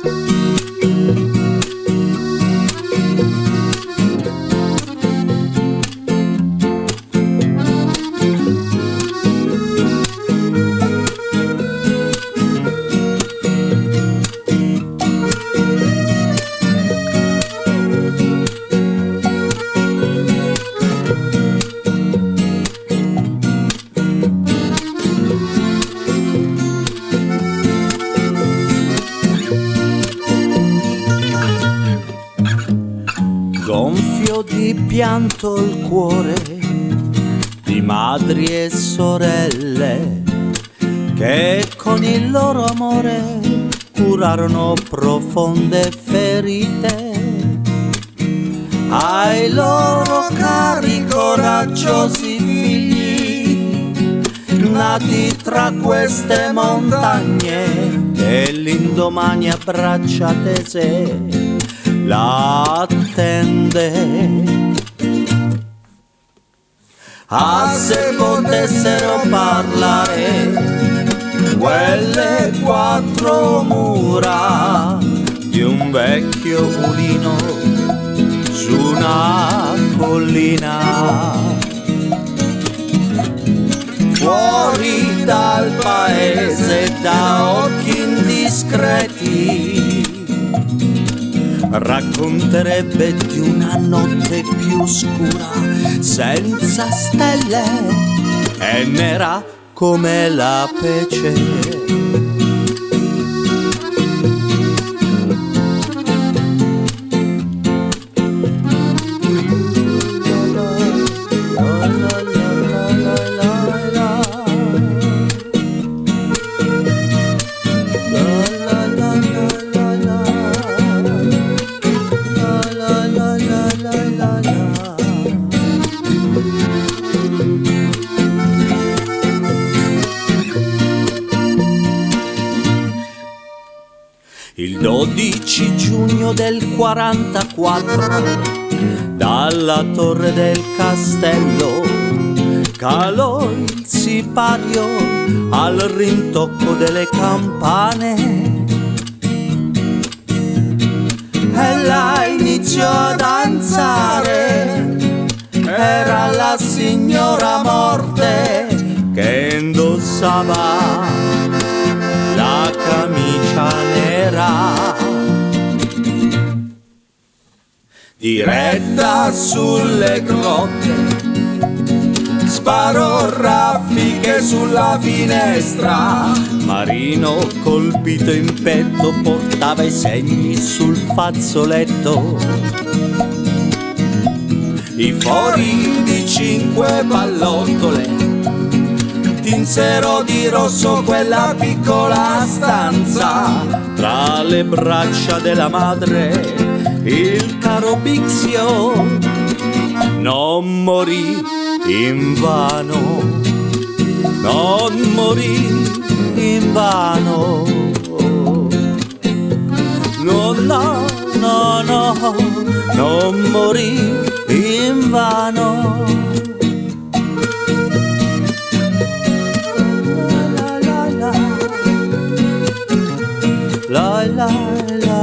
Gonfio di pianto il cuore di madri e sorelle che con il loro amore curarono profonde ferite ai loro cari coraggiosi figli nati tra queste montagne e l'indomani a braccia tese l'attende. Ah, se potessero parlare quelle quattro mura di un vecchio mulino su una collina, fuori dal paese da occhi indiscreti, racconterebbe di una notte più scura, senza stelle e nera come la pece. Il 12 giugno del 44 dalla torre del castello calò il sipario al rintocco delle campane e là iniziò a danzare. Era la signora morte che indossava la camicia nera, diretta sulle grotte, sparò raffiche sulla finestra. Marino colpito in petto portava i segni sul fazzoletto, i fori di 5 pallottole tinsero di rosso quella piccola stanza. Tra le braccia della madre il caro Bixio non morì invano, non morì invano. No, no, no, no, non morì invano. La la la